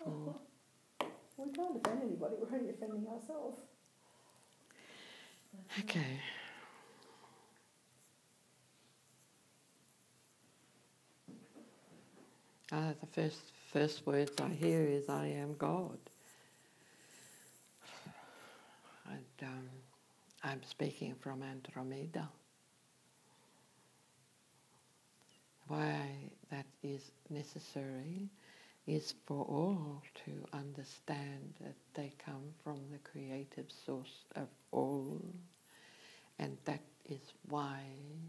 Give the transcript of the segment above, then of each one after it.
for... We can't offend anybody, we're only offending ourselves. Okay. The first words I hear is I am God. And I'm speaking from Andromeda. Why that is necessary is for all to understand that they come from the creative source of all, and that is why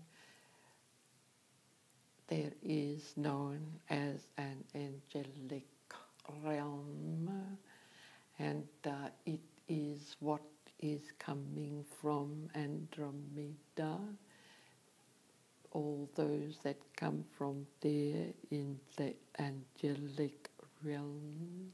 there is known as an angelic realm, and it is what is coming from Andromeda. All those that come from there in the angelic realm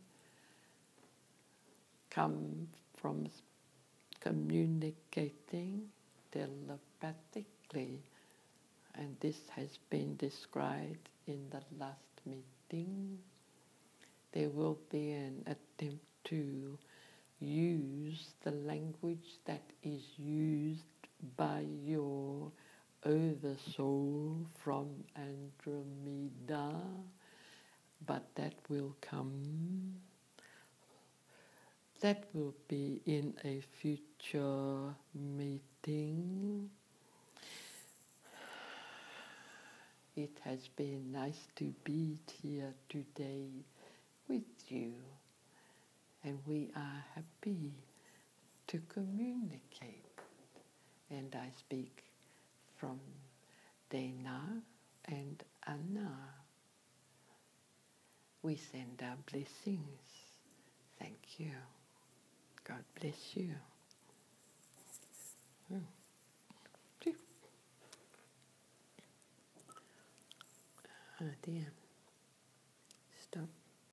come from communicating telepathically, and this has been described in the last meeting. There will be an attempt to use the language that is used by your oversoul from Andromeda, but that will be in a future meeting. It has been nice to be here today with you, and we are happy to communicate. And I speak from Dana and Anna. We send our blessings. Thank you. God bless you. Oh dear. Stop.